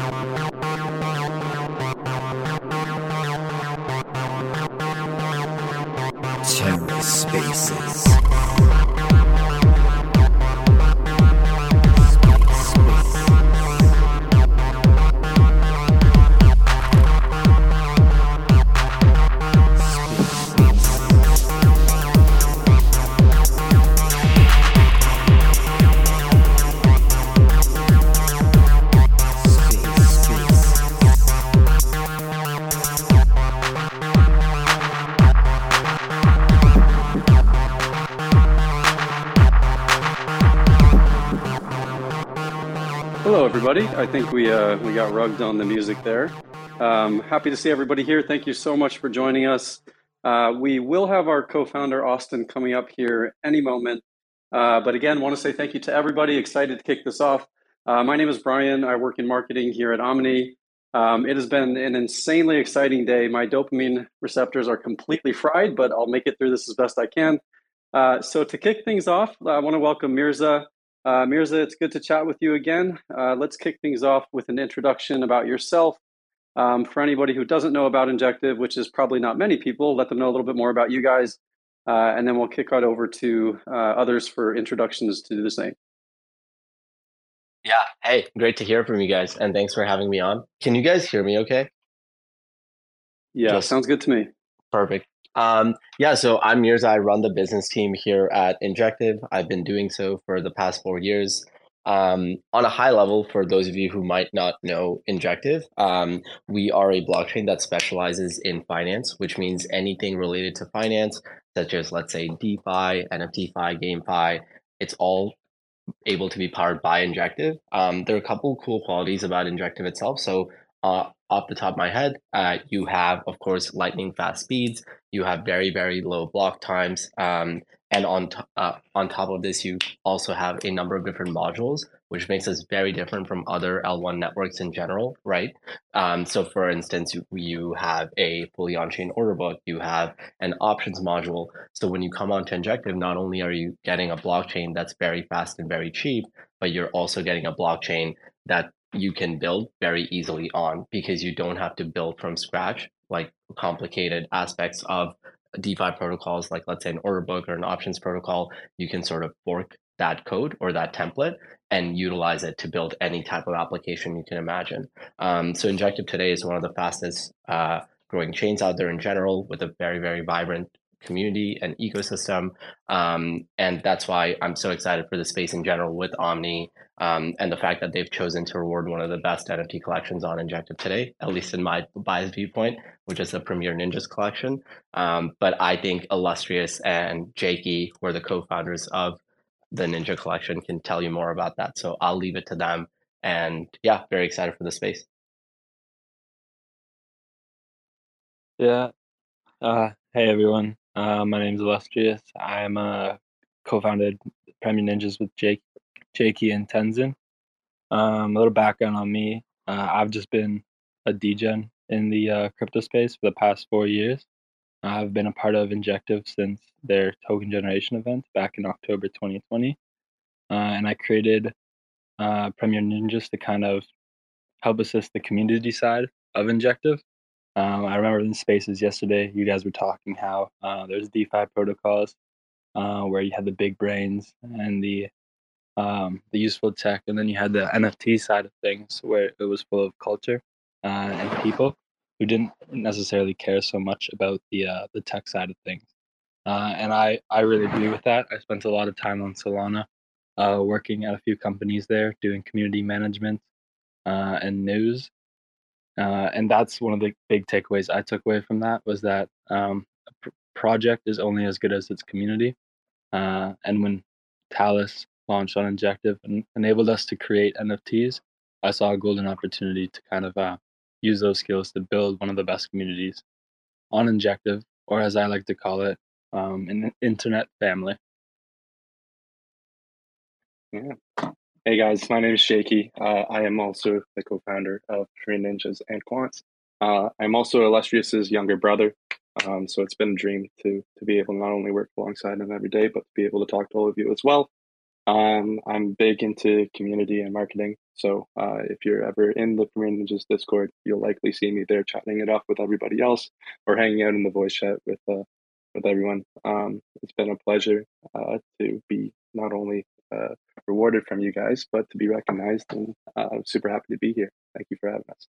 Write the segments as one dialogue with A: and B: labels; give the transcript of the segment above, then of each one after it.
A: TerraSpaces.
B: Hello, everybody. I think we got rugged on the music there. Happy to see everybody here. Thank you so much for joining us. We will have our co-founder Austin coming up here any moment. But again, want to say thank you to everybody. Excited to kick this off. My name is Brian. I work in marketing here at Omni. It has been an insanely exciting day. My dopamine receptors are completely fried, but I'll make it through this as best I can. So to kick things off, I want to welcome Mirza. Mirza, it's good to chat with you again. Let's kick things off with an introduction about yourself. For anybody who doesn't know about Injective, which is probably not many people, let them know a little bit more about you guys, and then we'll kick right over to others for introductions to do the same.
C: Yeah, hey, great to hear from you guys, and thanks for having me on. Can you guys hear me okay?
B: Yeah, sounds good to me.
C: Perfect. Yeah, so I'm Mirza. I run the business team here at Injective. I've been doing so for the past 4 years. On a high level, for those of you who might not know Injective, we are a blockchain that specializes in finance, which means anything related to finance, such as, let's say, DeFi, NFTFi, GameFi, it's all able to be powered by Injective. There are a couple of cool qualities about Injective itself. So off the top of my head, you have, of course, lightning fast speeds. You have very, very low block times. And on top of this, you also have a number of different modules, which makes us very different from other L1 networks in general, right? So for instance, you have a fully on-chain order book, you have an options module. So when you come onto Injective, not only are you getting a blockchain that's very fast and very cheap, but you're also getting a blockchain that you can build very easily on, because you don't have to build from scratch, like complicated aspects of DeFi protocols, like let's say an order book or an options protocol. You can sort of fork that code or that template and utilize it to build any type of application you can imagine. So Injective today is one of the fastest growing chains out there in general, with a very, very vibrant community and ecosystem. And that's why I'm so excited for the space in general with Omni, and the fact that they've chosen to reward one of the best NFT collections on Injective today, at least in my biased viewpoint, which is the Premier Ninjas collection. But I think Illustrious and Jakey, who are the co-founders of the Ninja collection, can tell you more about that. So I'll leave it to them. And yeah, very excited for the space.
D: Yeah. Hey, everyone. My name is Illustrious. I'm co-founded Premier Ninjas with Jakey and Tenzin. A little background on me. I've just been a degen in the crypto space for the past 4 years. I've been a part of Injective since their token generation event back in October 2020. And I created Premier Ninjas to kind of help assist the community side of Injective. I remember in spaces yesterday, you guys were talking how there's DeFi protocols where you had the big brains and the useful tech, and then you had the NFT side of things where it was full of culture and people who didn't necessarily care so much about the tech side of things. And I really agree with that. I spent a lot of time on Solana, working at a few companies there, doing community management and news. And that's one of the big takeaways I took away from that, was that a project is only as good as its community. And when Talus launched on Injective and enabled us to create NFTs, I saw a golden opportunity to kind of use those skills to build one of the best communities on Injective, or as I like to call it, an internet family.
E: Yeah. Hey guys, my name is Shaky. I am also the co-founder of Korean Ninjas and Quants. I'm also Illustrious's younger brother, so it's been a dream to be able to not only work alongside him every day, but to be able to talk to all of you as well. I'm big into community and marketing. So if you're ever in the Premier Ninjas Discord, you'll likely see me there chatting it up with everybody else or hanging out in the voice chat with everyone. It's been a pleasure to be not only rewarded from you guys, but to be recognized. And I'm super happy to be here. Thank you for having us.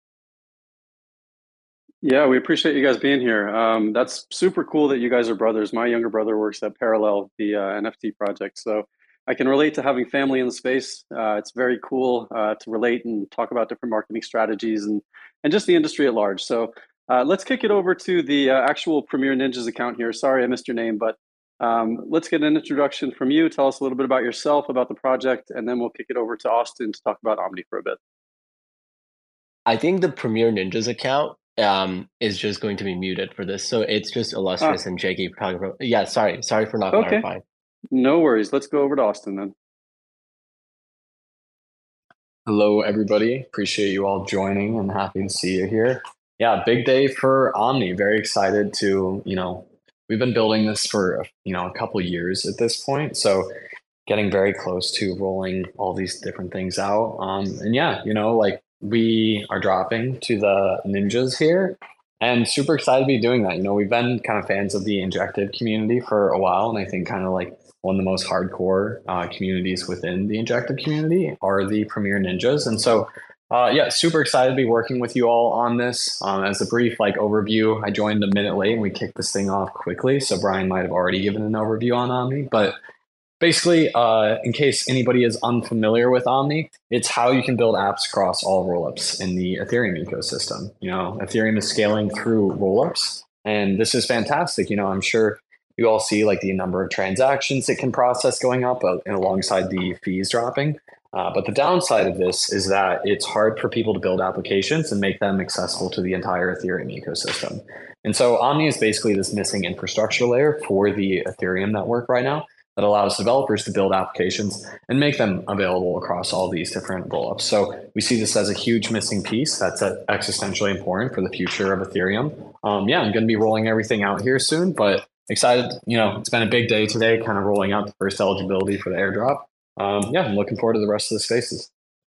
B: Yeah, we appreciate you guys being here. That's super cool that you guys are brothers. My younger brother works at Parallel, the NFT project. So I can relate to having family in the space. It's very cool to relate and talk about different marketing strategies and just the industry at large. So let's kick it over to the actual Premier Ninjas account here. Sorry, I missed your name, but let's get an introduction from you. Tell us a little bit about yourself, about the project, and then we'll kick it over to Austin to talk about Omni for a bit.
C: I think the Premier Ninjas account is just going to be muted for this. So it's just Illustrious and Jakey talking about. Yeah, sorry for not clarifying.
B: No worries. Let's go over to Austin then.
A: Hello, everybody. Appreciate you all joining and happy to see you here. Yeah, big day for Omni. Very excited to, we've been building this for, a couple of years at this point. So getting very close to rolling all these different things out. And yeah, we are dropping to the ninjas here and super excited to be doing that. We've been kind of fans of the Injective community for a while. And I think kind of like one of the most hardcore communities within the Injective community are the Premier Ninjas. And so, super excited to be working with you all on this. As a brief overview, I joined a minute late and we kicked this thing off quickly. So Brian might have already given an overview on Omni, but basically, in case anybody is unfamiliar with Omni, it's how you can build apps across all rollups in the Ethereum ecosystem. Ethereum is scaling through rollups, and this is fantastic. I'm sure you all see the number of transactions it can process going up and alongside the fees dropping. But the downside of this is that it's hard for people to build applications and make them accessible to the entire Ethereum ecosystem. And so Omni is basically this missing infrastructure layer for the Ethereum network right now that allows developers to build applications and make them available across all these different rollups. So we see this as a huge missing piece that's existentially important for the future of Ethereum. I'm going to be rolling everything out here soon, but excited. It's been a big day today, kind of rolling out the first eligibility for the airdrop. I'm looking forward to the rest of the spaces.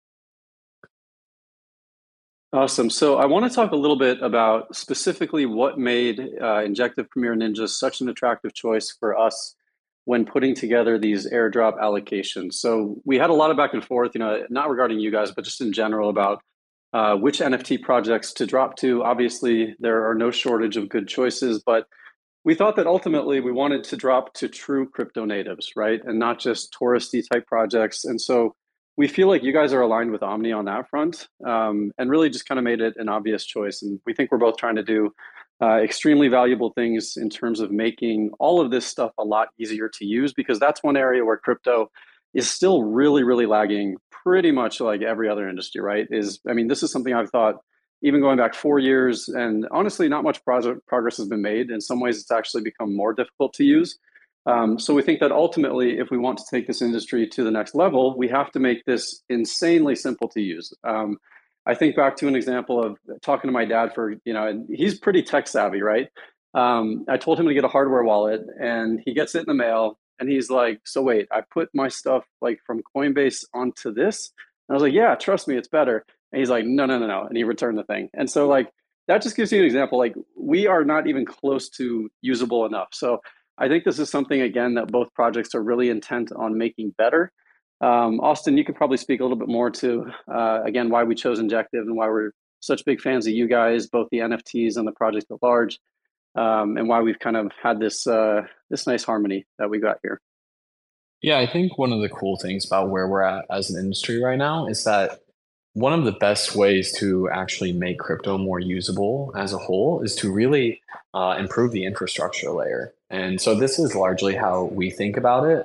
B: Awesome. So I want to talk a little bit about specifically what made Injective Premier Ninjas such an attractive choice for us when putting together these airdrop allocations. So we had a lot of back and forth, not regarding you guys, but just in general about which NFT projects to drop to. Obviously, there are no shortage of good choices, but we thought that ultimately we wanted to drop to true crypto natives, right? And not just touristy type projects. And so we feel like you guys are aligned with Omni on that front, and really just kind of made it an obvious choice. And we think we're both trying to do extremely valuable things in terms of making all of this stuff a lot easier to use, because that's one area where crypto is still really, really lagging pretty much like every other industry, right? This is something I've thought even going back 4 years, and honestly, not much progress has been made. In some ways, it's actually become more difficult to use. So we think that ultimately, if we want to take this industry to the next level, we have to make this insanely simple to use. I think back to an example of talking to my dad and he's pretty tech savvy, right? I told him to get a hardware wallet and he gets it in the mail and he's like, so wait, I put my stuff from Coinbase onto this? And I was like, yeah, trust me, it's better. And he's like, no. And he returned the thing. And so that just gives you an example. We are not even close to usable enough. So I think this is something, again, that both projects are really intent on making better. Austin, you could probably speak a little bit more to, again, why we chose Injective and why we're such big fans of you guys, both the NFTs and the project at large, and why we've kind of had this nice harmony that we got here.
A: Yeah, I think one of the cool things about where we're at as an industry right now is that one of the best ways to actually make crypto more usable as a whole is to really improve the infrastructure layer. And so this is largely how we think about it.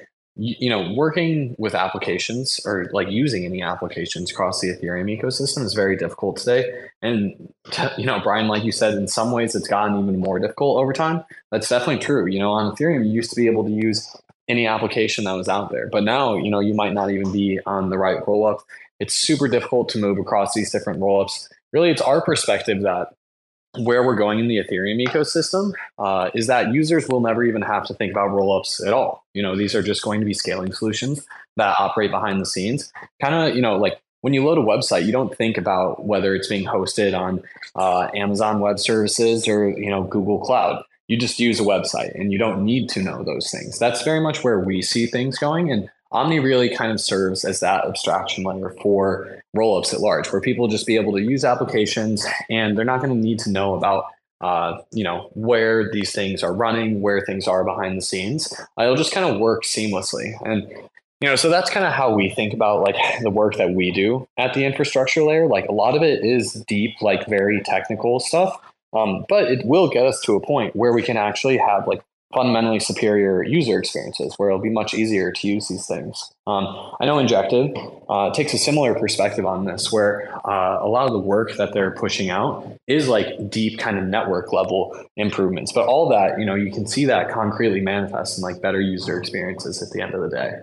A: Working with applications or using any applications across the Ethereum ecosystem is very difficult today. And, Brian, like you said, in some ways it's gotten even more difficult over time. That's definitely true. On Ethereum, you used to be able to use any application that was out there. But now, you might not even be on the right rollup. It's super difficult to move across these different rollups. Really, it's our perspective that where we're going in the Ethereum ecosystem is that users will never even have to think about rollups at all. These are just going to be scaling solutions that operate behind the scenes. Kind of, like when you load a website, you don't think about whether it's being hosted on Amazon Web Services or Google Cloud. You just use a website, and you don't need to know those things. That's very much where we see things going, and Omni really kind of serves as that abstraction layer for rollups at large, where people just be able to use applications, and they're not going to need to know about where these things are running, where things are behind the scenes. It'll just kind of work seamlessly. And so that's kind of how we think about like the work that we do at the infrastructure layer. Like a lot of it is deep, like very technical stuff. But it will get us to a point where we can actually have like fundamentally superior user experiences where it'll be much easier to use these things. I know Injective takes a similar perspective on this, where a lot of the work that they're pushing out is like deep kind of network level improvements. But all that, you can see that concretely manifest in like better user experiences at the end of the day.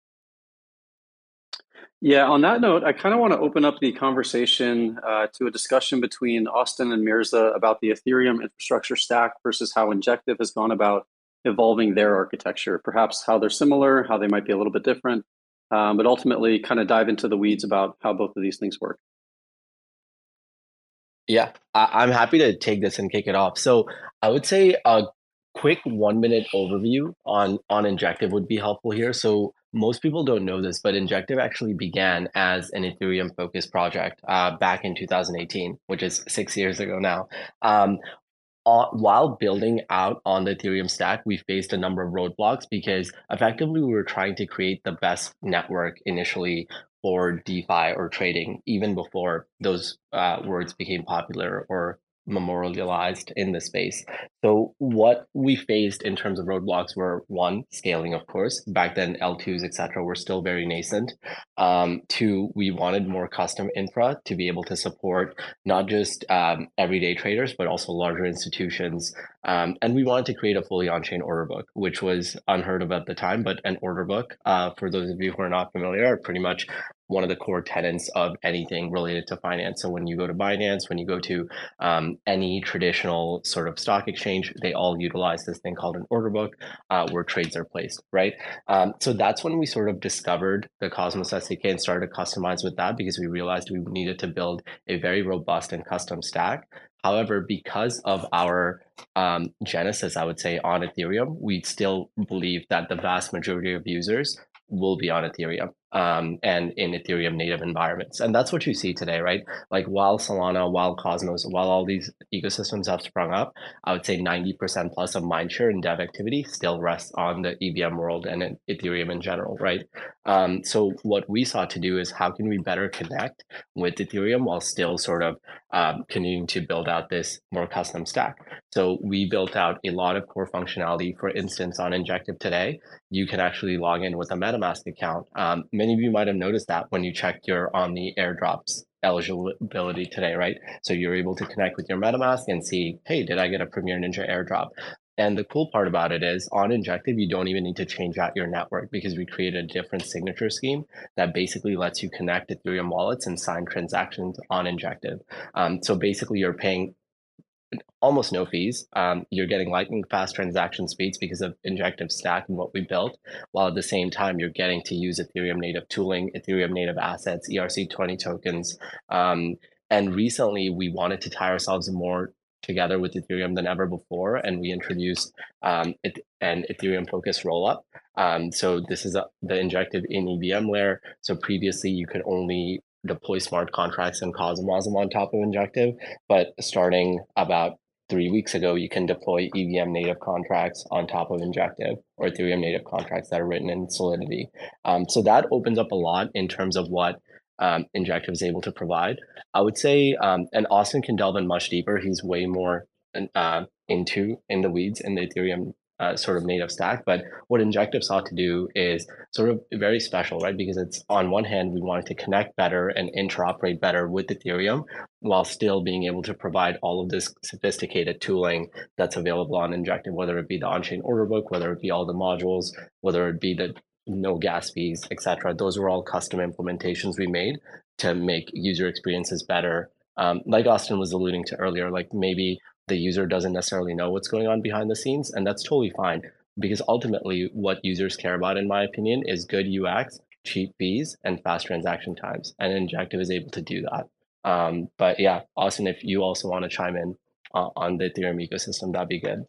B: Yeah, on that note, I kind of want to open up the conversation to a discussion between Austin and Mirza about the Ethereum infrastructure stack versus how Injective has gone about evolving their architecture, perhaps how they're similar, how they might be a little bit different, but ultimately kind of dive into the weeds about how both of these things work.
C: Yeah, I'm happy to take this and kick it off. So I would say a quick 1 minute overview on Injective would be helpful here. So most people don't know this, but Injective actually began as an Ethereum focused project back in 2018, which is 6 years ago now. While building out on the Ethereum stack, we faced a number of roadblocks because effectively we were trying to create the best network initially for DeFi or trading, even before those words became popular or memorialized in the space. So what we faced in terms of roadblocks were, one, scaling, of course. Back then, L2s, etc., were still very nascent. Two, we wanted more custom infra to be able to support not just everyday traders, but also larger institutions. And we wanted to create a fully on-chain order book, which was unheard of at the time. But an order book, for those of you who are not familiar, are pretty much one of the core tenets of anything related to finance. So when you go to Binance, when you go to any traditional sort of stock exchange, they all utilize this thing called an order book where trades are placed, right? So that's when we sort of discovered the Cosmos SDK and started to customize with that, because we realized we needed to build a very robust and custom stack. However, because of our genesis, I would say, on Ethereum, we still believe that the vast majority of users will be on Ethereum and in Ethereum native environments. And that's what you see today, right? Like while Solana, while Cosmos, while all these ecosystems have sprung up, I would say 90% plus of mindshare and dev activity still rests on the EVM world and in Ethereum in general, right? So what we sought to do is how can we better connect with Ethereum while still sort of continuing to build out this more custom stack. So we built out a lot of core functionality. For instance, on Injective today, you can actually log in with a MetaMask account. Many of you might have noticed that when you checked your Omni airdrops eligibility today, right? So you're able to connect with your MetaMask and see, hey, did I get a Premier Ninja airdrop? And the cool part about it is on Injective, you don't even need to change out your network because we created a different signature scheme that basically lets you connect Ethereum wallets and sign transactions on Injective. So basically you're paying almost no fees. You're getting lightning fast transaction speeds because of Injective stack and what we built, while at the same time you're getting to use Ethereum native tooling, Ethereum native assets, ERC20 tokens. And recently we wanted to tie ourselves more together with Ethereum than ever before, and we introduced an Ethereum focused rollup. So this is the Injective in EVM layer. So previously you could only deploy smart contracts and Cosmos on top of Injective, but starting about 3 weeks ago, you can deploy EVM native contracts on top of Injective or Ethereum native contracts that are written in Solidity. So that opens up a lot in terms of what Injective is able to provide. I would say, and Austin can delve in much deeper. He's way more in the weeds in the Ethereum sort of native stack. But what Injective sought to do is sort of very special, right? Because it's on one hand, we wanted to connect better and interoperate better with Ethereum while still being able to provide all of this sophisticated tooling that's available on Injective, whether it be the on-chain order book, whether it be all the modules, whether it be the no gas fees, etc. Those were all custom implementations we made to make user experiences better Like Austin was alluding to earlier, like maybe the user doesn't necessarily know what's going on behind the scenes, and that's totally fine because ultimately what users care about, in my opinion, is good UX, cheap fees, and fast transaction times. And Injective is able to do that. But yeah, Austin, if you also want to chime in on the Ethereum ecosystem, that'd be good.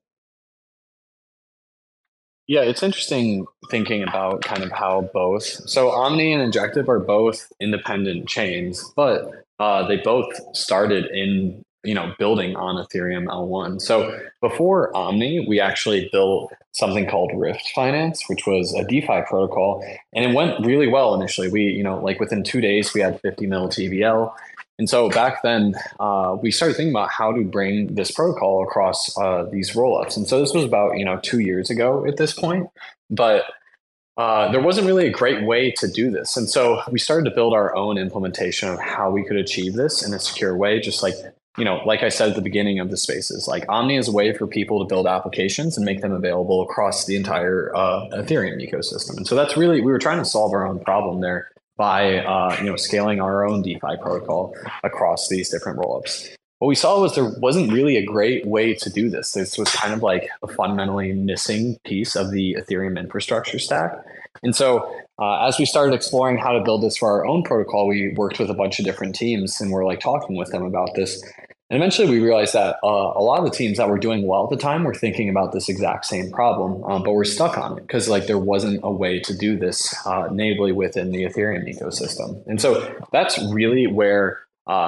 A: Yeah, it's interesting thinking about kind of how both. So Omni and Injective are both independent chains, but they both started in building on Ethereum L1. So before Omni, we actually built something called Rift Finance, which was a DeFi protocol, and it went really well initially. We like within 2 days we had 50 mil TVL. And so back then, we started thinking about how to bring this protocol across these rollups. And so this was about 2 years ago at this point, but there wasn't really a great way to do this. And so we started to build our own implementation of how we could achieve this in a secure way, just like I said at the beginning of the spaces, like Omni is a way for people to build applications and make them available across the entire Ethereum ecosystem. And so that's really, we were trying to solve our own problem there by scaling our own DeFi protocol across these different rollups. What we saw was there wasn't really a great way to do this. This was kind of like a fundamentally missing piece of the Ethereum infrastructure stack. And so as we started exploring how to build this for our own protocol, we worked with a bunch of different teams and we're like talking with them about this. And eventually we realized that a lot of the teams that were doing well at the time were thinking about this exact same problem, but we're stuck on it because like there wasn't a way to do this natively within the Ethereum ecosystem. And so that's really where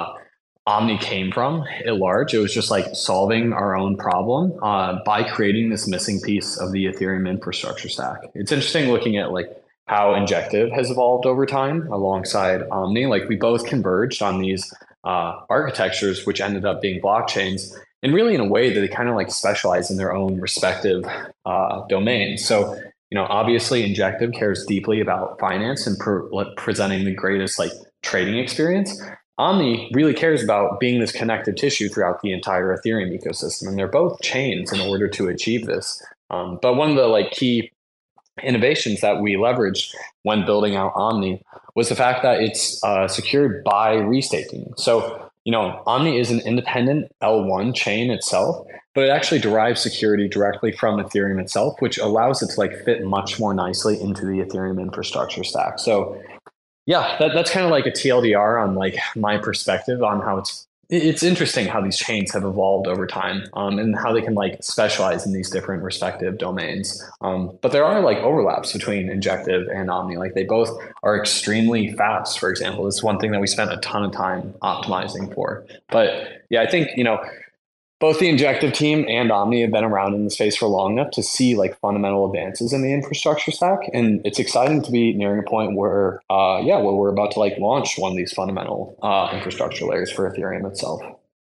A: Omni came from at large. It was just like solving our own problem by creating this missing piece of the Ethereum infrastructure stack. It's interesting looking at like how Injective has evolved over time alongside Omni. Like we both converged on these architectures, which ended up being blockchains, and really in a way that they kind of like specialize in their own respective domains. So, obviously Injective cares deeply about finance and presenting the greatest like trading experience. Omni really cares about being this connective tissue throughout the entire Ethereum ecosystem, and they're both chains in order to achieve this. But one of the like key innovations that we leveraged when building out Omni was the fact that it's secured by restaking. So, Omni is an independent L1 chain itself, but it actually derives security directly from Ethereum itself, which allows it to like fit much more nicely into the Ethereum infrastructure stack. So yeah, that's kind of like a TLDR on like my perspective on how it's interesting how these chains have evolved over time and how they can like specialize in these different respective domains. But there are like overlaps between Injective and Omni. Like they both are extremely fast, for example. This is one thing that we spent a ton of time optimizing for. But yeah, I think, both the Injective team and Omni have been around in the space for long enough to see like fundamental advances in the infrastructure stack. And it's exciting to be nearing a point where, where we're about to like launch one of these fundamental infrastructure layers for Ethereum itself.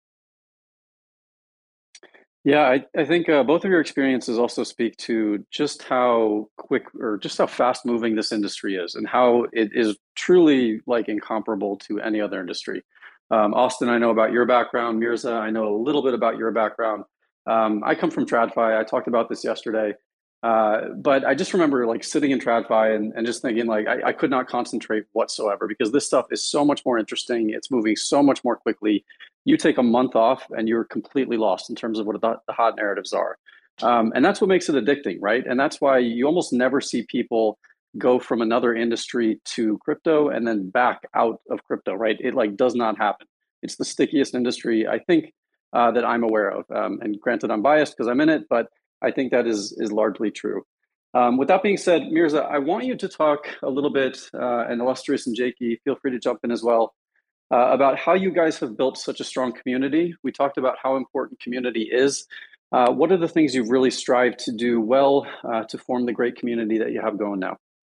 B: Yeah, I think both of your experiences also speak to just how quick or just how fast moving this industry is and how it is truly like incomparable to any other industry. Austin, I know about your background. Mirza, I know a little bit about your background. I come from TradFi. I talked about this yesterday. But I just remember like sitting in TradFi and just thinking like I could not concentrate whatsoever because this stuff is so much more interesting. It's moving so much more quickly. You take a month off and you're completely lost in terms of what the hot narratives are. And that's what makes it addicting, right? And that's why you almost never see people go from another industry to crypto and then back out of crypto, right? It like does not happen. It's the stickiest industry I think that I'm aware of. And granted, I'm biased because I'm in it, but I think that is largely true. With that being said, Mirza, I want you to talk a little bit, and Illustrious and Jakey, feel free to jump in as well, about how you guys have built such a strong community. We talked about how important community is. What are the things you've really strived to do well to form the great community that you have going now?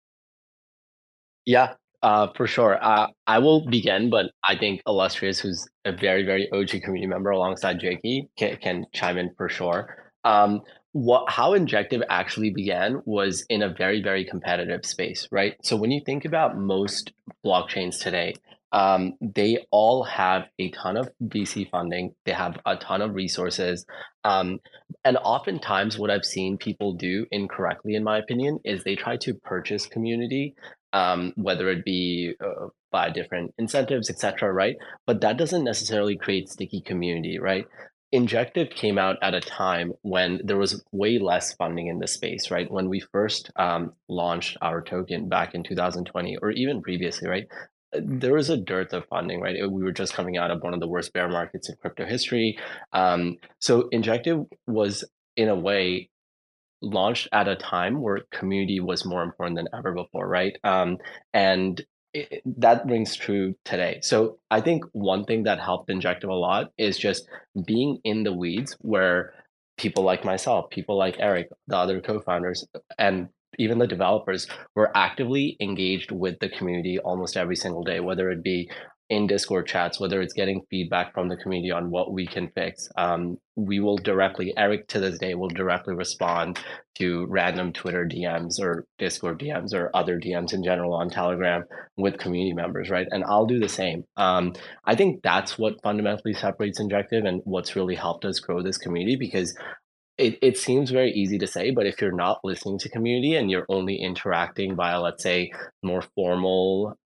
C: Yeah, for sure. I will begin, but I think Illustrious, who's a very, very OG community member alongside Jakey, can chime in for sure. How Injective actually began was in a very, very competitive space, right? So when you think about most blockchains today, they all have a ton of VC funding. They have a ton of resources. And oftentimes what I've seen people do incorrectly, in my opinion, is they try to purchase community, whether it be by different incentives, etc., right? But that doesn't necessarily create sticky community, right? Injective came out at a time when there was way less funding in the space, right? When we first launched our token back in 2020, or even previously, right? There was a dearth of funding, right? We were just coming out of one of the worst bear markets in crypto history. So Injective was, in a way, launched at a time where community was more important than ever before, right? And that rings true today. So I think one thing that helped Injective a lot is just being in the weeds where people like myself, people like Eric, the other co-founders, and even the developers were actively engaged with the community almost every single day, whether it be in Discord chats, whether it's getting feedback from the community on what we can fix. We will directly, Eric to this day will directly respond to random Twitter DMs or Discord DMs or other DMs in general on Telegram with community members, right? And I'll do the same. I think that's what fundamentally separates Injective and what's really helped us grow this community, because it seems very easy to say, but if you're not listening to community and you're only interacting via, let's say, more formal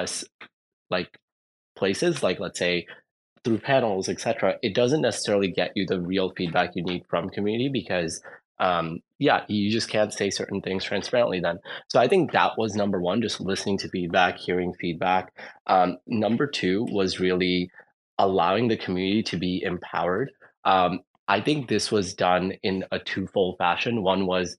C: like places, like let's say through panels, etc., it doesn't necessarily get you the real feedback you need from community, because yeah, you just can't say certain things transparently then. So I think that was number one, just listening to feedback, hearing feedback. Number two was really allowing the community to be empowered. I think this was done in a twofold fashion. One was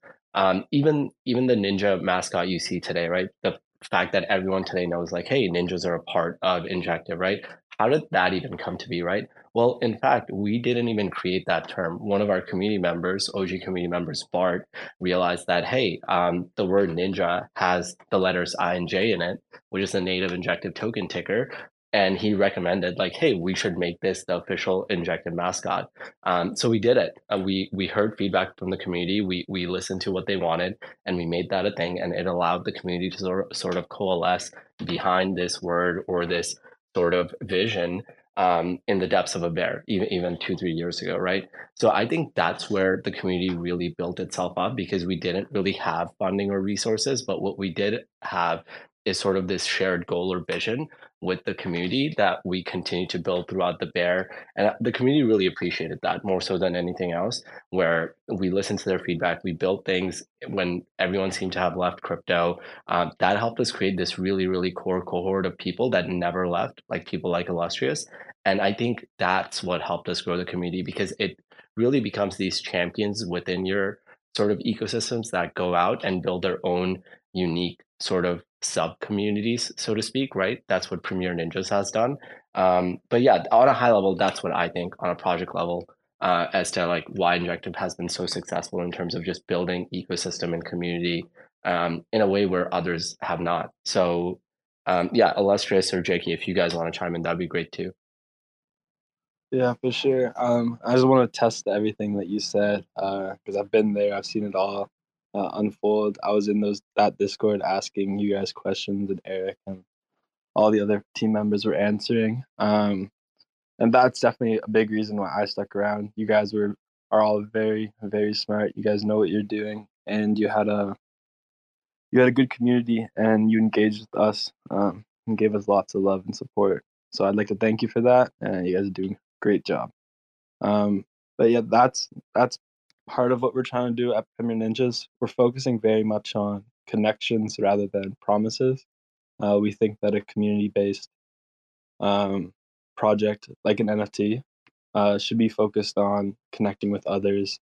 C: even the ninja mascot you see today, right? The fact that everyone today knows, like, hey, ninjas are a part of Injective, right? How did that even come to be, right? Well, in fact, we didn't even create that term. One of our community members, OG community members, Bart, realized that, hey, the word ninja has the letters I and J in it, which is the native Injective token ticker. And he recommended, like, hey, we should make this the official Injective mascot. So we did it. We heard feedback from the community. We listened to what they wanted, and we made that a thing. And it allowed the community to sort of coalesce behind this word or this sort of vision in the depths of a bear, even 2-3 years ago, right? So I think that's where the community really built itself up, because we didn't really have funding or resources, but what we did have is sort of this shared goal or vision with the community that we continue to build throughout the bear. And the community really appreciated that more so than anything else, where we listened to their feedback, we built things when everyone seemed to have left crypto. That helped us create this really, really core cohort of people that never left, like people like Illustrious. And I think that's what helped us grow the community, because it really becomes these champions within your sort of ecosystems that go out and build their own unique sort of sub communities, so to speak, right? That's what Premier Ninjas has done. But yeah, on a high level, that's what I think on a project level, as to like why Injective has been so successful in terms of just building ecosystem and community in a way where others have not. So yeah, Illustrious or Jakey, if you guys want to chime in, that'd be great too.
D: Yeah, for sure. I just want to test everything that you said, because I've been there. I've seen it all unfold. I was in that Discord asking you guys questions, and Eric and all the other team members were answering. And that's definitely a big reason why I stuck around. You guys are all very, very smart. You guys know what you're doing, and you had a good community, and you engaged with us, and gave us lots of love and support. So I'd like to thank you for that. And you guys are doing a great job. But yeah, that's part of what we're trying to do at Premier Ninjas. We're focusing very much on connections rather than promises. We think that a community-based project like an NFT should be focused on connecting with others.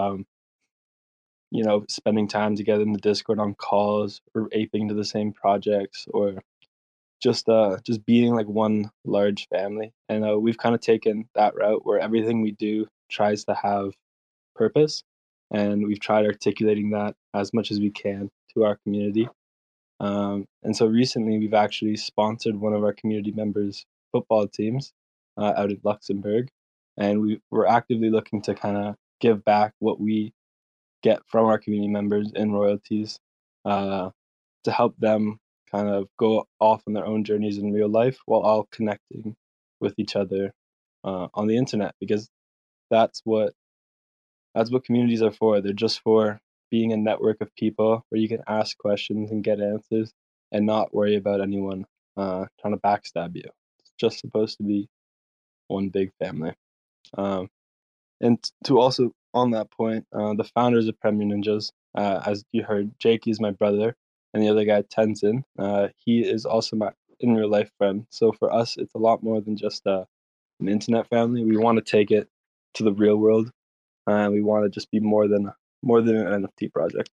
D: Spending time together in the Discord on calls, or aping to the same projects, or just being like one large family. And we've kind of taken that route where everything we do tries to have purpose, and we've tried articulating that as much as we can to our community. And so recently we've actually sponsored one of our community members' football teams out in Luxembourg, and we're actively looking to kind of give back what we get from our community members in royalties, to help them kind of go off on their own journeys in real life while all connecting with each other on the internet, because that's what communities are for. They're just for being a network of people where you can ask questions and get answers and not worry about anyone trying to backstab you. It's just supposed to be one big family. And to also on that point, the founders of Premier Ninjas, as you heard, Jakey is my brother, and the other guy Tenzin, he is also my in real life friend. So for us, it's a lot more than just an internet family. We want to take it to the real world, and we want to just be more than an NFT project.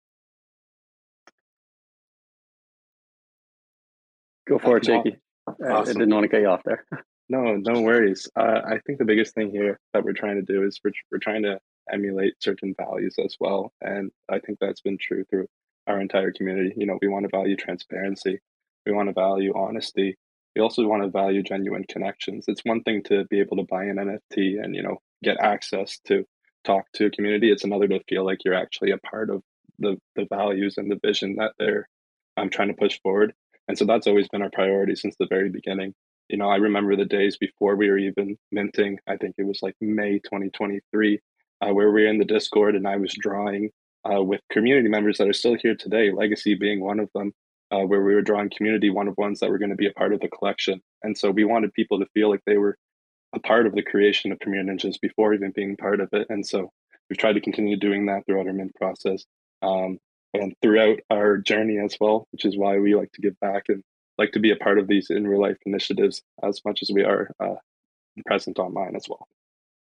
B: Go for it, Jakey.
E: Awesome.
B: I didn't want to cut you off there.
E: No worries. I think the biggest thing here that we're trying to do is we're trying to emulate certain values as well, and I think that's been true through our entire community. You know, we want to value transparency, we want to value honesty, we also want to value genuine connections. It's one thing to be able to buy an NFT and get access to talk to a community. It's another to feel like you're actually a part of the values and the vision that they're trying to push forward. And so that's always been our priority since the very beginning. I remember the days before we were even minting. I think it was like May 2023, where we were in the Discord and I was drawing with community members that are still here today, Legacy being one of them, where we were drawing community one-of-ones that were going to be a part of the collection. And so we wanted people to feel like they were a part of the creation of Premier Ninjas before even being part of it. And so we've tried to continue doing that throughout our mint process. And throughout our journey as well, which is why we like to give back and like to be a part of these in real life initiatives as much as we are present online as well.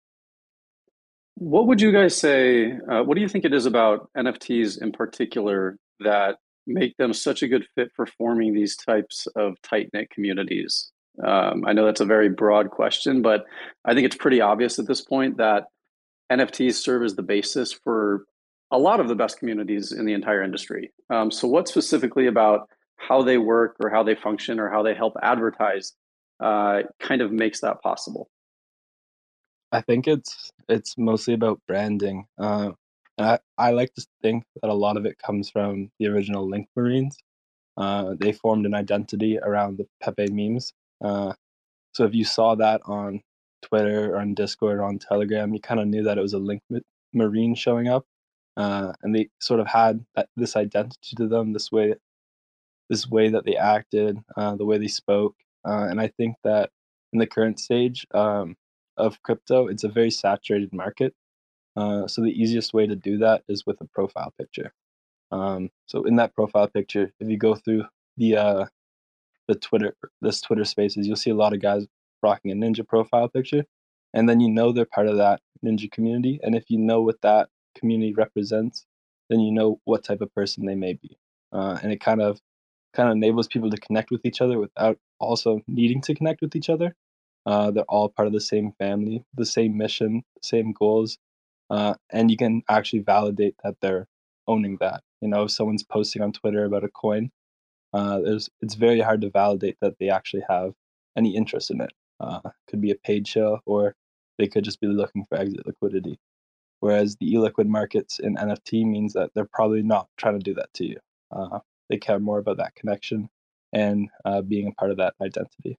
B: What would you guys say? What do you think it is about NFTs in particular that make them such a good fit for forming these types of tight-knit communities? I know that's a very broad question, but I think it's pretty obvious at this point that NFTs serve as the basis for a lot of the best communities in the entire industry. So what specifically about how they work or how they function or how they help advertise kind of makes that possible?
D: I think it's mostly about branding. And I like to think that a lot of it comes from the original Link Marines. They formed an identity around the Pepe memes. So if you saw that on Twitter or on Discord or on Telegram, you kind of knew that it was a Link Marine showing up. And they sort of had this identity to them, this way that they acted, the way they spoke. And I think that in the current stage of crypto, it's a very saturated market. So the easiest way to do that is with a profile picture. So in that profile picture, if you go through the Twitter spaces, you'll see a lot of guys rocking a ninja profile picture, and then they're part of that ninja community. And if you know what that community represents, then you know what type of person they may be. And it kind of enables people to connect with each other without also needing to connect with each other. They're all part of the same family, the same mission, same goals, and you can actually validate that they're owning that. If someone's posting on Twitter about a coin, it's very hard to validate that they actually have any interest in it. Could be a paid show, or they could just be looking for exit liquidity. Whereas the illiquid markets in NFT means that they're probably not trying to do that to you. They care more about that connection and being a part of that identity.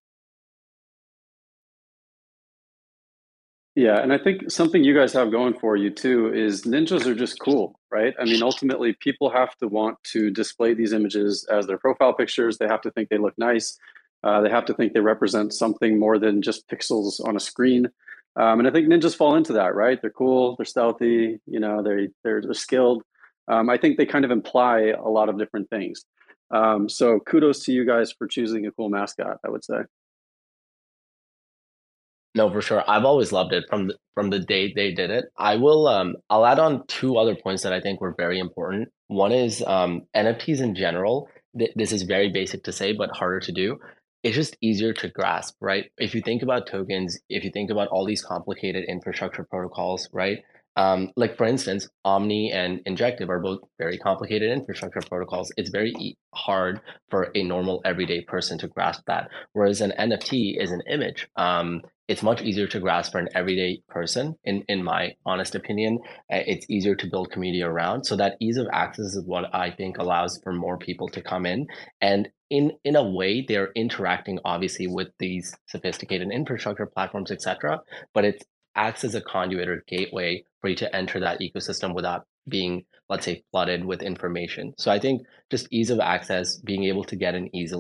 B: Yeah, and I think something you guys have going for you too is ninjas are just cool, right? I mean, ultimately, people have to want to display these images as their profile pictures. They have to think they look nice. They have to think they represent something more than just pixels on a screen. And I think ninjas fall into that, right? They're cool, they're stealthy, they're skilled. I think they kind of imply a lot of different things. So kudos to you guys for choosing a cool mascot, I would say.
C: No, for sure. I've always loved it from the day they did it. I'll add on two other points that I think were very important. One is NFTs in general. This is very basic to say, but harder to do. It's just easier to grasp, right? If you think about tokens, if you think about all these complicated infrastructure protocols, right? Like for instance, Omni and Injective are both very complicated infrastructure protocols. It's very hard for a normal everyday person to grasp that. Whereas an NFT is an image. It's much easier to grasp for an everyday person, in my honest opinion. It's easier to build community around. So that ease of access is what I think allows for more people to come in. And in a way, they're interacting obviously with these sophisticated infrastructure platforms, etc. But it acts as a conduit or gateway for you to enter that ecosystem without being, let's say, flooded with information. So I think just ease of access, being able to get in easily,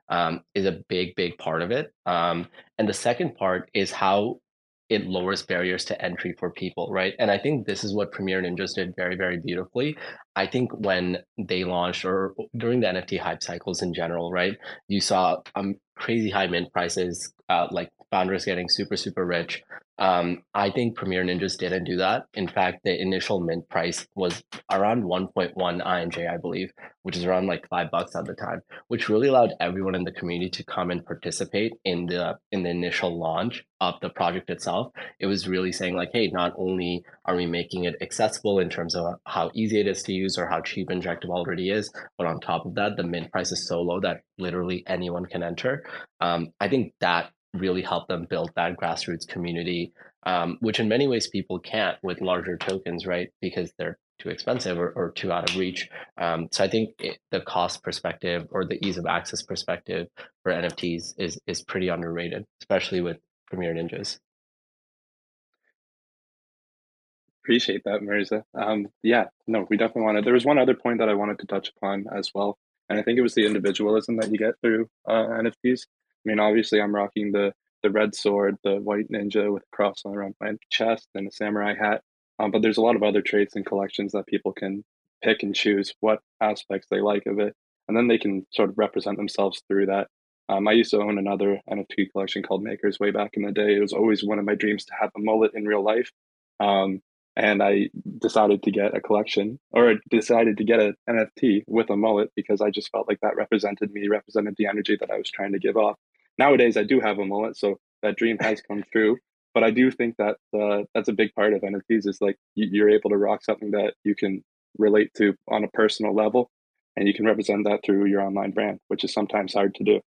C: is a big part of it. And the second part is how it lowers barriers to entry for people, right? And I think this is what Premier Ninjas did very beautifully. I think when they launched or during the NFT hype cycles in general, right, you saw crazy high mint prices, like founders getting super rich. I think Premier Ninjas didn't do that. In fact, the initial mint price was around 1.1 INJ, I believe, which is around like $5 at the time, which really allowed everyone in the community to come and participate in the initial launch of the project itself. It was really saying like, hey, not only are we making it accessible in terms of how easy it is to use or how cheap Injective already is, but on top of that, the mint price is so low that literally anyone can enter. I think that really helped them build that grassroots community, which in many ways people can't with larger tokens, right? Because they're too expensive or too out of reach. So I think the cost perspective or the ease of access perspective for NFTs is pretty underrated, especially with Premier Ninjas.
E: Appreciate that, Mirza. Yeah, no, we definitely wanted. There was one other point that I wanted to touch upon as well, and I think it was the individualism that you get through NFTs. I mean, obviously, I'm rocking the red sword, the white ninja with a cross around my chest, and a samurai hat. But there's a lot of other traits and collections that people can pick and choose what aspects they like of it, and then they can sort of represent themselves through that. I used to own another NFT collection called Makers way back in the day. It was always one of my dreams to have a mullet in real life. And I decided to get a collection or decided to get an NFT with a mullet because I just felt like that represented me, represented the energy that I was trying to give off. Nowadays, I do have a mullet, so that dream has come true. But I do think that that's a big part of NFTs is like you're able to rock something that you can relate to on a personal level, and you can represent that through your online brand, which is sometimes hard to do.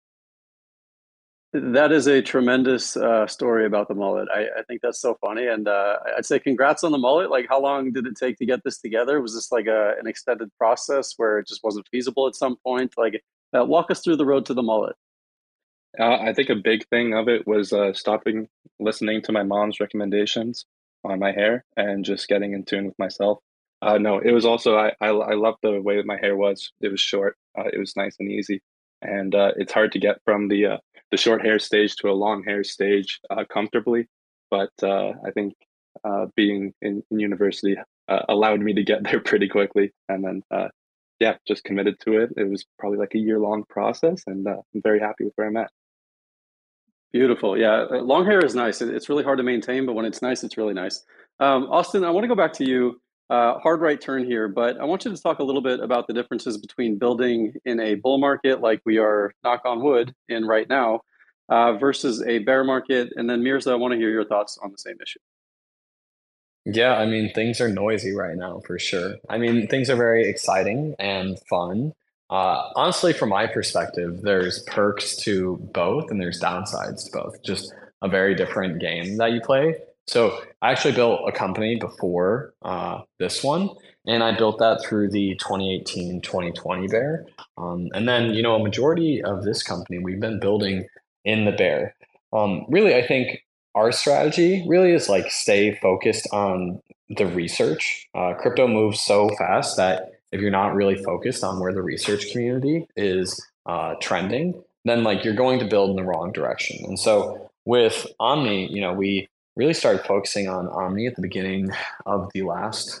B: That is a tremendous story about the mullet. I think that's so funny. And I'd say congrats on the mullet. Like, how long did it take to get this together? Was this like an extended process where it just wasn't feasible at some point? Like, walk us through the road to the mullet.
E: I think a big thing of it was stopping listening to my mom's recommendations on my hair and just getting in tune with myself. No, it was also I loved the way that my hair was. It was short. It was nice and easy, and it's hard to get from the short hair stage to a long hair stage comfortably. But I think being in university allowed me to get there pretty quickly, and then yeah, just committed to it. It was probably like a year-long process, and I'm very happy with where I'm at.
B: Beautiful. Yeah. Long hair is nice. It's really hard to maintain, but when it's nice, it's really nice. Austin, I want to go back to you. Hard right turn here, but I want you to talk a little bit about the differences between building in a bull market like we are, knock on wood, in right now, versus a bear market. And then Mirza, I want to hear your thoughts on the same issue.
A: Yeah, I mean, things are noisy right now for sure. I mean, things are very exciting and fun. Honestly, from my perspective, there's perks to both and there's downsides to both. Just a very different game that you play. So I actually built a company before this one, and I built that through the 2018-2020 bear. And then, a majority of this company we've been building in the bear. Really, I think our strategy really is like stay focused on the research. Crypto moves so fast that if you're not really focused on where the research community is trending, then like you're going to build in the wrong direction. And so with Omni, we really started focusing on Omni at the beginning of the last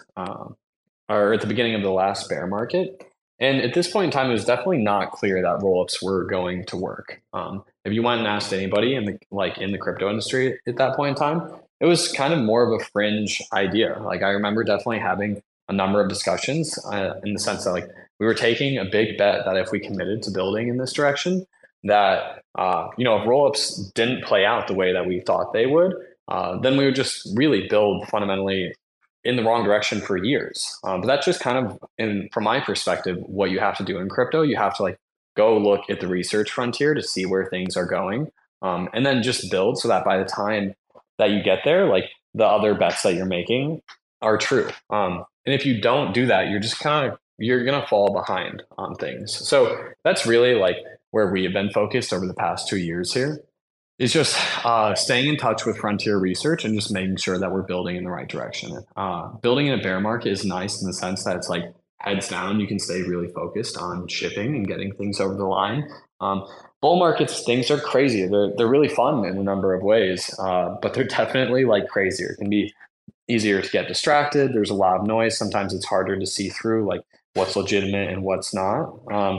A: bear market. And at this point in time, it was definitely not clear that rollups were going to work. If you went and asked anybody in the crypto industry at that point in time, it was kind of more of a fringe idea. Like I remember definitely having a number of discussions in the sense that like we were taking a big bet that if we committed to building in this direction, that if rollups didn't play out the way that we thought they would, then we would just really build fundamentally in the wrong direction for years. But that's just kind of, from my perspective, what you have to do in crypto. You have to like go look at the research frontier to see where things are going, and then just build so that by the time that you get there, like the other bets that you're making are true. And if you don't do that, you're gonna fall behind on things. So that's really like where we have been focused over the past 2 years here. Is just staying in touch with frontier research and just making sure that we're building in the right direction. Building in a bear market is nice in the sense that it's like heads down. You can stay really focused on shipping and getting things over the line. Bull markets, things are crazy. They're really fun in a number of ways, but they're definitely like crazier. It can be easier to get distracted. There's a lot of noise. Sometimes it's harder to see through like what's legitimate and what's not.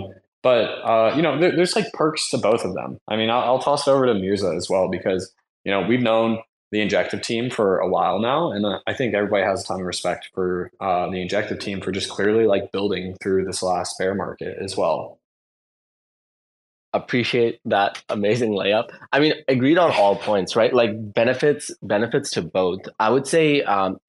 A: But there's like perks to both of them. I mean, I'll toss it over to Mirza as well because we've known the Injective team for a while now, and I think everybody has a ton of respect for the Injective team for just clearly like building through this last bear market as well.
C: Appreciate that amazing layup. I mean, agreed on all points, right? Like benefits to both. I would say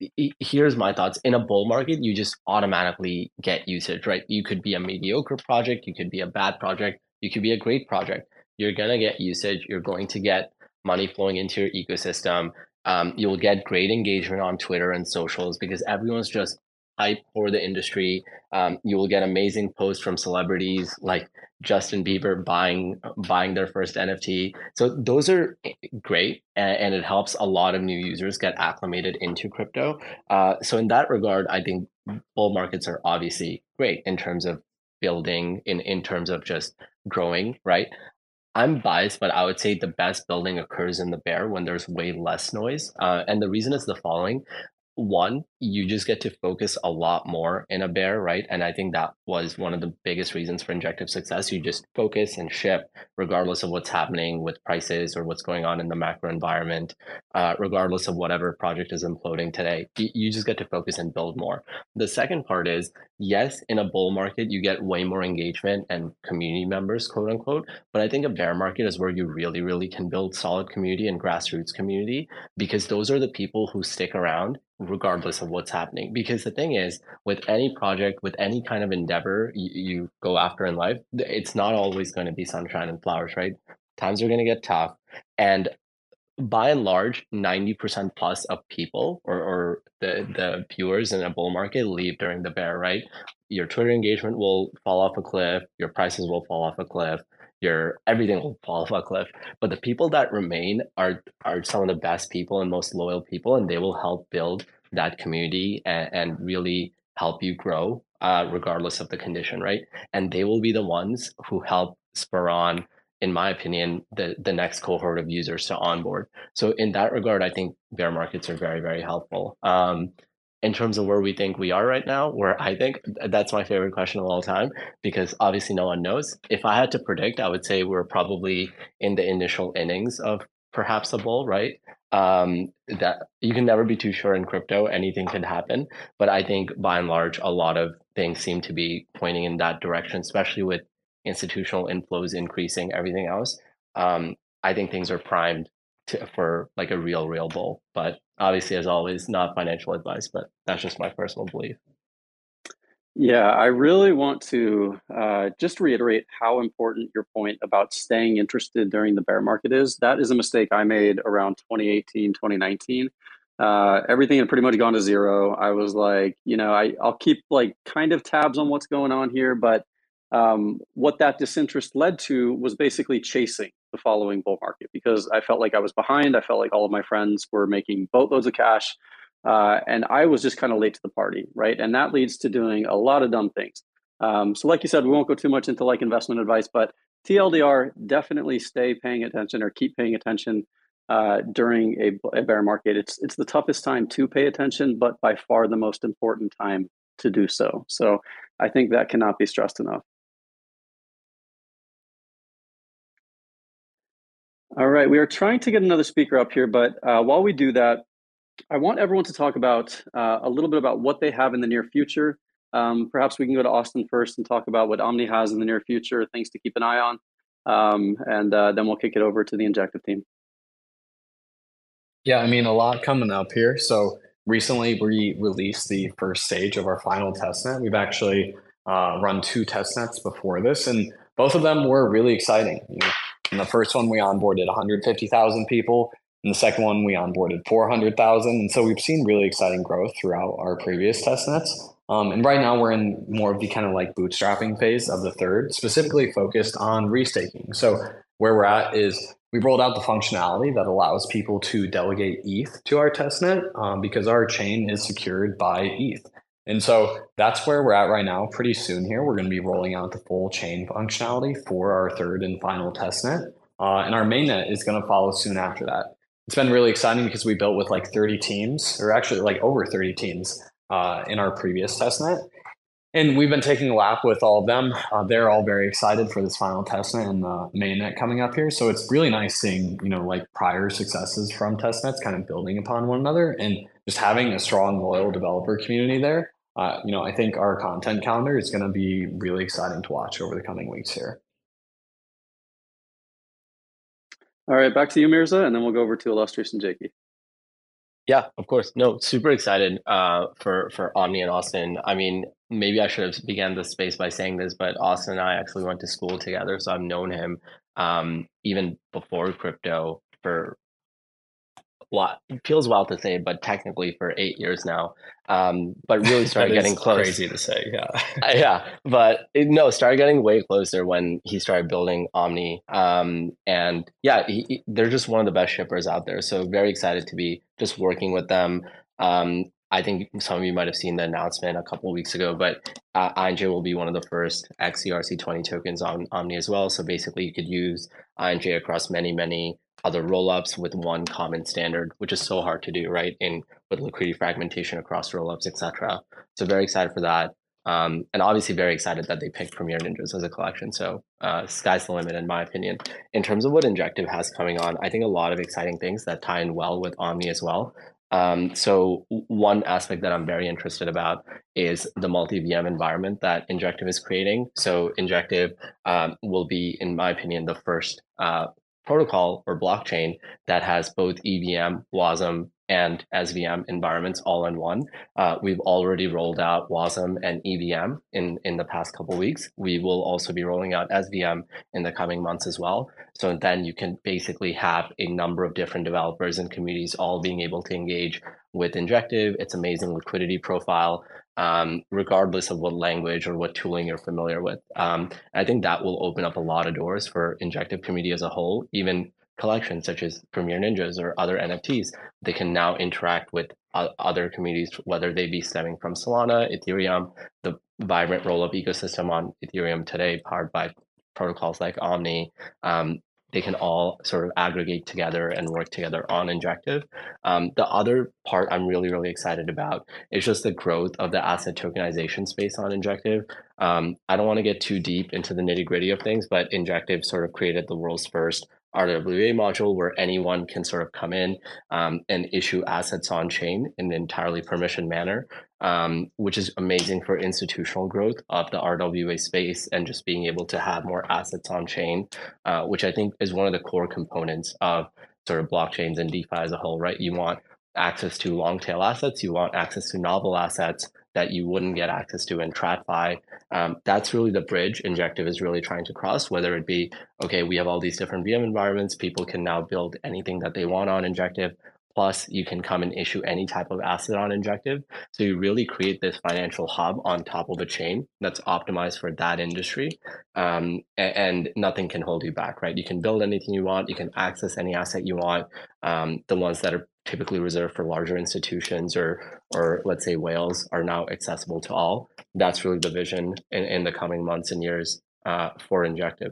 C: here's my thoughts. In a bull market, you just automatically get usage, right? You could be a mediocre project, you could be a bad project, you could be a great project. You're gonna get usage. You're going to get money flowing into your ecosystem. You'll get great engagement on Twitter and socials because everyone's just hype for the industry. You will get amazing posts from celebrities like Justin Bieber buying their first NFT. So those are great, and it helps a lot of new users get acclimated into crypto. So in that regard, I think bull markets are obviously great in terms of building, in terms of just growing, right? I'm biased, but I would say the best building occurs in the bear when there's way less noise. And the reason is the following. One, you just get to focus a lot more in a bear, right? And I think that was one of the biggest reasons for Injective success. You just focus and ship regardless of what's happening with prices or what's going on in the macro environment, regardless of whatever project is imploding today. You just get to focus and build more. The second part is, yes, in a bull market, you get way more engagement and community members, quote unquote. But I think a bear market is where you really, really can build solid community and grassroots community because those are the people who stick around regardless of what's happening. Because the thing is, with any project, with any kind of endeavor you go after in life, it's not always going to be sunshine and flowers, right? Times are going to get tough. And by and large, 90% plus of people or the viewers in a bull market leave during the bear, right? Your Twitter engagement will fall off a cliff, your prices will fall off a cliff, your everything will fall off a cliff. But the people that remain are some of the best people and most loyal people, and they will help build that community and really help you grow, regardless of the condition, right? And they will be the ones who help spur on, in my opinion, the next cohort of users to onboard. So in that regard, I think bear markets are very, very helpful. In terms of where we think we are right now, where I think that's my favorite question of all time, because obviously no one knows. If I had to predict, I would say we're probably in the initial innings of perhaps a bull, right? That you can never be too sure in crypto, anything can happen. But I think by and large, a lot of things seem to be pointing in that direction, especially with institutional inflows increasing, everything else. I think things are primed for like a real bull. But obviously, as always, not financial advice, but that's just my personal belief.
B: Yeah, I really want to just reiterate how important your point about staying interested during the bear market is. That is a mistake I made around 2018, 2019. Everything had pretty much gone to zero. I was like, I'll keep like kind of tabs on what's going on here, but what that disinterest led to was basically chasing the following bull market because I felt like I was behind. I felt like all of my friends were making boatloads of cash. And I was just kind of late to the party, right? And that leads to doing a lot of dumb things. So like you said, we won't go too much into like investment advice, but TLDR, definitely stay paying attention or keep paying attention during a bear market. It's the toughest time to pay attention, but by far the most important time to do so. So I think that cannot be stressed enough. All right, we are trying to get another speaker up here, but while we do that, I want everyone to talk about a little bit about what they have in the near future. Perhaps we can go to Austin first and talk about what Omni has in the near future, things to keep an eye on, and then we'll kick it over to the Injective team.
A: Yeah, I mean, a lot coming up here. So recently we released the first stage of our final testnet. We've actually run 2 testnets before this, and both of them were really exciting. In the first one, we onboarded 150,000 people. In the second one, we onboarded 400,000. And so we've seen really exciting growth throughout our previous testnets. And right now we're in more of the kind of like bootstrapping phase of the third, specifically focused on restaking. So where we're at is we rolled out the functionality that allows people to delegate ETH to our testnet because our chain is secured by ETH. And so that's where we're at right now. Pretty soon here, we're going to be rolling out the full chain functionality for our third and final testnet. And our mainnet is going to follow soon after that. It's been really exciting because we built with like 30 teams, or actually like over 30 teams in our previous testnet. And we've been taking a lap with all of them. They're all very excited for this final testnet and the mainnet coming up here. So it's really nice seeing, like prior successes from testnets kind of building upon one another and just having a strong, loyal developer community there. I think our content calendar is going to be really exciting to watch over the coming weeks here.
B: All right, back to you, Mirza, and then we'll go over to Illustrious and Jakey.
C: Yeah, of course. No, super excited for Omni and Austin. I mean, maybe I should have began this space by saying this, but Austin and I actually went to school together, so I've known him even before crypto for what feels wild to say, but technically for 8 years now. But really started getting close.
A: Crazy to say, yeah.
C: Yeah, but no, started getting way closer when he started building Omni. And yeah, they're just one of the best shippers out there. So very excited to be just working with them. I think some of you might have seen the announcement a couple of weeks ago, but INJ will be one of the first XERC20 tokens on Omni as well. So basically, you could use INJ across many other rollups with one common standard, which is so hard to do, right? With liquidity fragmentation across rollups, etc. So very excited for that. And obviously very excited that they picked Premier Ninjas as a collection. So sky's the limit, in my opinion. In terms of what Injective has coming on, I think a lot of exciting things that tie in well with Omni as well. So one aspect that I'm very interested about is the multi-VM environment that Injective is creating. So Injective will be, in my opinion, the first protocol or blockchain that has both EVM, WASM, and SVM environments all in one. We've already rolled out WASM and EVM in the past couple of weeks. We will also be rolling out SVM in the coming months as well. So then you can basically have a number of different developers and communities all being able to engage with Injective, its amazing liquidity profile, regardless of what language or what tooling you're familiar with. I think that will open up a lot of doors for Injective community as a whole, even collections such as Premier Ninjas or other NFTs. They can now interact with other communities, whether they be stemming from Solana, Ethereum, the vibrant rollup ecosystem on Ethereum today, powered by protocols like Omni. They can all sort of aggregate together and work together on Injective. The other part I'm really excited about is just the growth of the asset tokenization space on Injective. I don't want to get too deep into the nitty gritty of things, but Injective sort of created the world's first RWA module where anyone can sort of come in and issue assets on chain in an entirely permission manner, which is amazing for institutional growth of the RWA space and just being able to have more assets on chain, which I think is one of the core components of sort of blockchains and DeFi as a whole, right? You want access to long tail assets, you want access to novel assets that you wouldn't get access to in TradFi. That's really the bridge Injective is really trying to cross, whether it be, okay, we have all these different VM environments, people can now build anything that they want on Injective, plus you can come and issue any type of asset on Injective. So you really create this financial hub on top of a chain that's optimized for that industry. And nothing can hold you back, right? You can build anything you want, you can access any asset you want. The ones that are typically reserved for larger institutions or let's say whales are now accessible to all. That's really the vision in the coming months and years for Injective.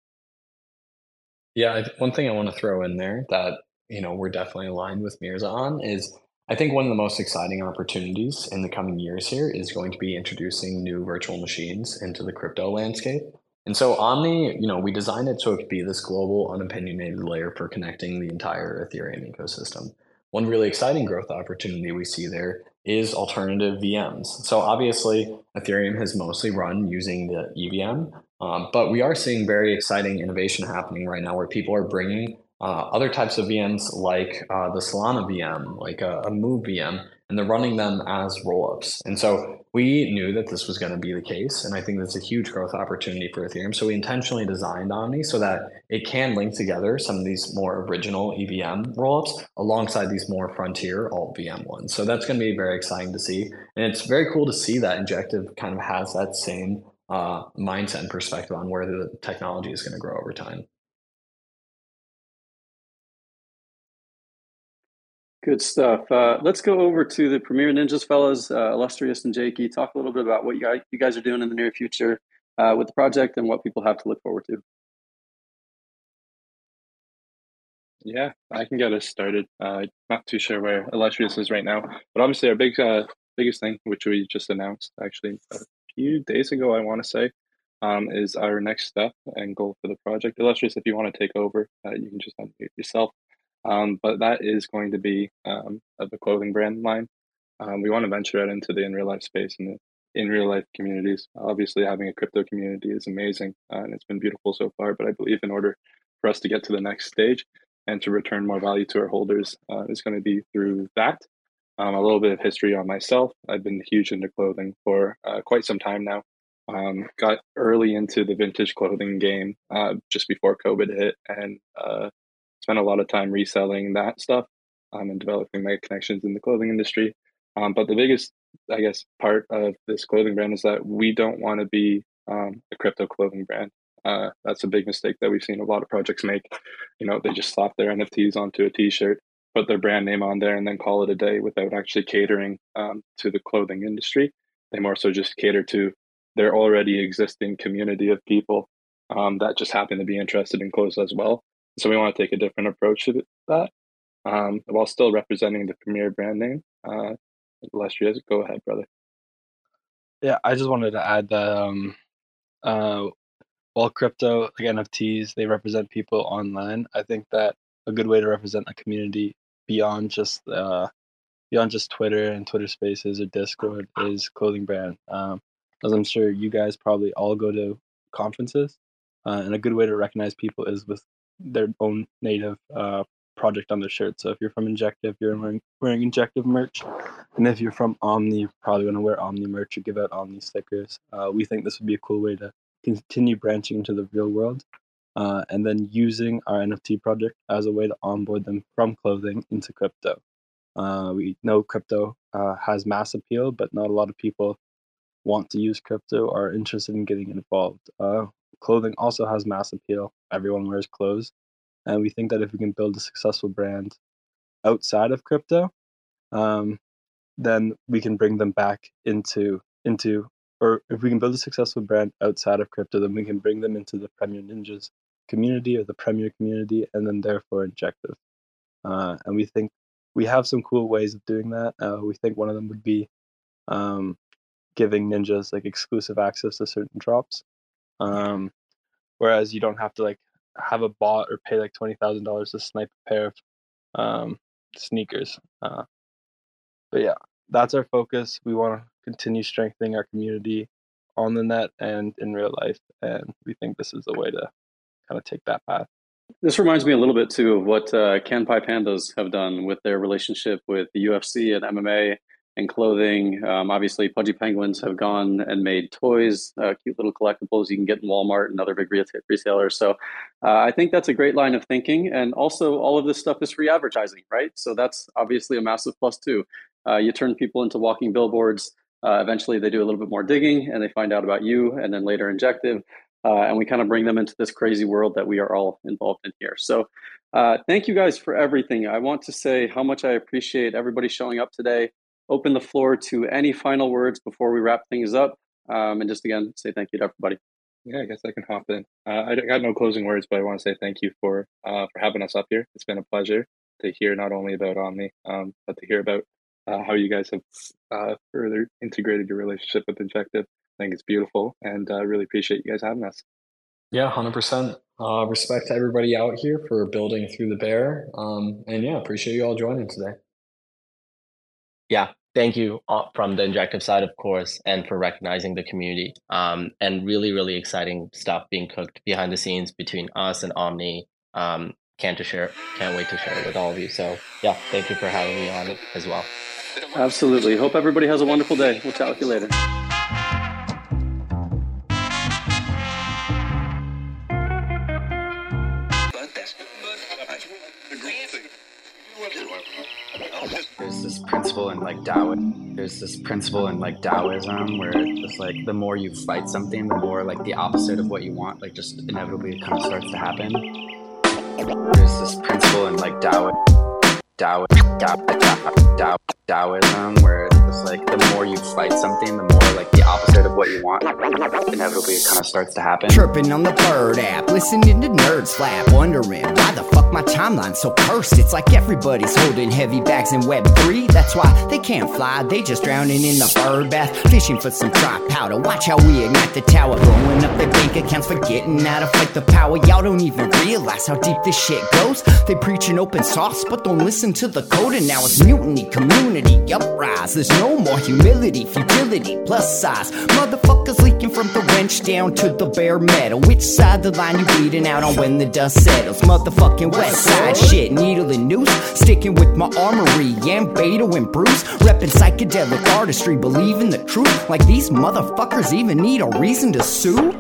A: Yeah, one thing I want to throw in there that we're definitely aligned with Mirza on is I think one of the most exciting opportunities in the coming years here is going to be introducing new virtual machines into the crypto landscape. And so Omni, we designed it so it could be this global, unopinionated layer for connecting the entire Ethereum ecosystem. One really exciting growth opportunity we see there is alternative VMs. So obviously, Ethereum has mostly run using the EVM, but we are seeing very exciting innovation happening right now where people are bringing other types of VMs like the Solana VM, like a Move VM, and they're running them as rollups. And so we knew that this was going to be the case. And I think that's a huge growth opportunity for Ethereum. So we intentionally designed Omni so that it can link together some of these more original EVM rollups alongside these more frontier alt VM ones. So that's going to be very exciting to see. And it's very cool to see that Injective kind of has that same mindset and perspective on where the technology is going to grow over time.
B: Good stuff. Let's go over to the Premier Ninjas fellas, Illustrious and Jakey. Talk a little bit about what you guys are doing in the near future with the project and what people have to look forward to.
E: Yeah, I can get us started. Not too sure where Illustrious is right now, but obviously our biggest thing, which we just announced actually a few days ago, I want to say, is our next step and goal for the project. Illustrious, if you want to take over, you can just unmute yourself. But that is going to be of a clothing brand line. We want to venture out into the in real life space and the in real life communities. Obviously, having a crypto community is amazing, and it's been beautiful so far. But I believe in order for us to get to the next stage and to return more value to our holders, is going to be through that. A little bit of history on myself. I've been huge into clothing for quite some time now. Got early into the vintage clothing game just before COVID hit, and spent a lot of time reselling that stuff and developing my connections in the clothing industry. But the biggest, I guess, part of this clothing brand is that we don't want to be a crypto clothing brand. That's a big mistake that we've seen a lot of projects make. They just slap their NFTs onto a T-shirt, put their brand name on there, and then call it a day without actually catering to the clothing industry. They more so just cater to their already existing community of people that just happen to be interested in clothes as well. So we want to take a different approach to that while still representing the Premier brand name. Illustrious, go ahead, brother.
D: Yeah, I just wanted to add that while crypto, like NFTs, they represent people online, I think that a good way to represent a community beyond just Twitter and Twitter Spaces or Discord is clothing brand. As I'm sure you guys probably all go to conferences, and a good way to recognize people is with their own native project on their shirt. So if you're from Injective, you're wearing Injective merch, and if you're from Omni, you're probably going to wear Omni merch or give out Omni stickers. We think this would be a cool way to continue branching into the real world, and then using our NFT project as a way to onboard them from clothing into crypto. We know crypto has mass appeal, but not a lot of people want to use crypto or are interested in getting involved. Clothing also has mass appeal. Everyone wears clothes. And we think that if we can build a successful brand outside of crypto, then we can bring them back into, or if we can build a successful brand outside of crypto, then we can bring them into the Premier Ninjas community or the Premier community, and then therefore Injective. And we think we have some cool ways of doing that. We think one of them would be giving ninjas like exclusive access to certain drops, whereas you don't have to like have a bot or pay like $20,000 to snipe a pair of sneakers. But yeah, that's our focus. We want to continue strengthening our community on the net and in real life, and we think this is a way to kind of take that path.
B: This reminds me a little bit too of what Kanpai Pandas have done with their relationship with the UFC and MMA and clothing. Obviously, Pudgy Penguins have gone and made toys, cute little collectibles you can get in Walmart and other big retailers. So I think that's a great line of thinking. And also, all of this stuff is free advertising, right? So that's obviously a massive plus too. You turn people into walking billboards. Eventually, they do a little bit more digging and they find out about you, and then later Injective. And we kind of bring them into this crazy world that we are all involved in here. So thank you guys for everything. I want to say how much I appreciate everybody showing up today. Open the floor to any final words before we wrap things up. And just again, say thank you to everybody.
E: Yeah, I guess I can hop in. I got no closing words, but I want to say thank you for having us up here. It's been a pleasure to hear not only about Omni, but to hear about how you guys have further integrated your relationship with Injective. I think it's beautiful, and I really appreciate you guys having us.
A: Yeah, 100%. Respect to everybody out here for building through the bear. And yeah, appreciate you all joining today.
C: Yeah, thank you from the Injective side, of course, and for recognizing the community. And really, really exciting stuff being cooked behind the scenes between us and Omni. Can't wait to share it with all of you. So yeah, thank you for having me on it as well.
B: Absolutely. Hope everybody has a wonderful day. We'll chat with you later.
F: There's this principle in like Taoism. Where it's just like the more you fight something, the more like the opposite of what you want, like just inevitably kind of starts to happen. There's this principle in like Taoism. Taoism, where it's like the more you fight something, the more like the opposite of what you want inevitably it kind of starts to happen.
G: Chirping on the Bird app, listening to nerds flap, wondering why the fuck my timeline's so cursed. It's like everybody's holding heavy bags in Web3. That's why they can't fly, they just drowning in the bird bath, fishing for some dry powder. Watch how we ignite the tower, blowing up their bank accounts, forgetting how to fight the power. Y'all don't even realize how deep this shit goes. They preach an open source, but don't listen to the code. And now it's mutiny, community, uprise. There's no more humility, futility, plus size. Motherfuckers leaking from the wrench down to the bare metal. Which side the line you bleeding out on when the dust settles? Motherfucking west side shit, needle and noose. Sticking with my armory, and Beto and Bruce. Reppin' psychedelic artistry, believing the truth. Like these motherfuckers even need a reason to sue?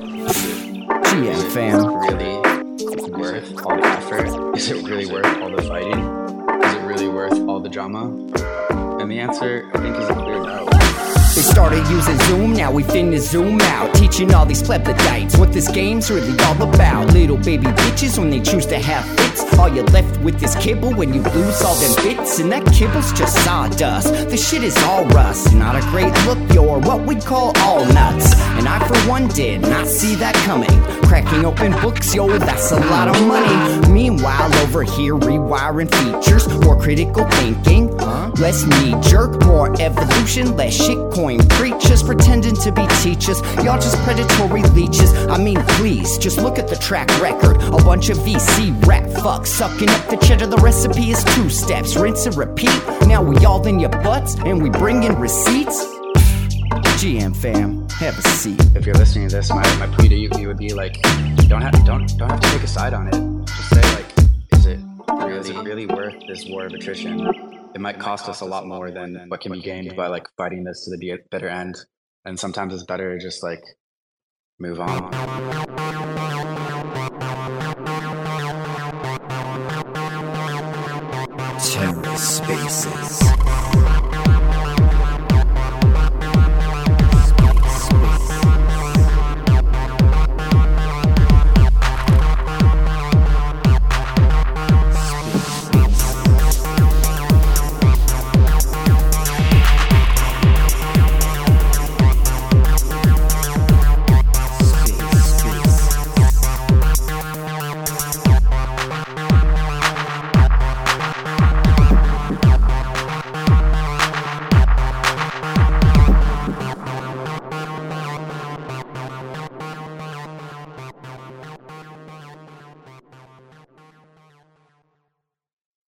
G: GM fam.
F: Really worth all the effort? Is it really worth all the fighting? Is it really worth all the drama? And the answer, I think, is a clear no.
G: They started using Zoom, now we finna zoom out. Teaching all these plebiscites what this game's really all about. Little baby bitches when they choose to have fits. All you're left with is kibble when you lose all them bits. And that kibble's just sawdust, the shit is all rust. Not a great look, you're what we'd call all nuts. And I for one did not see that coming. Cracking open books, yo, that's a lot of money. Meanwhile over here rewiring features. More critical thinking, less knee-jerk. More evolution, less shitcoin preachers pretending to be teachers. Y'all just predatory leeches. I mean, please, just look at the track record. A bunch of VC rap fucks sucking up the cheddar. The recipe is 2 steps, rinse and repeat. Now we all in your butts and we bring in receipts. GM fam, have a seat.
F: If you're listening to this, my plea to you would be like, don't have to take a side on it. Just say like, is it really worth this war of attrition? It might cost us a lot more than what can be gained by like fighting this to the bitter end. And sometimes it's better to just like move on.
G: TerraSpaces.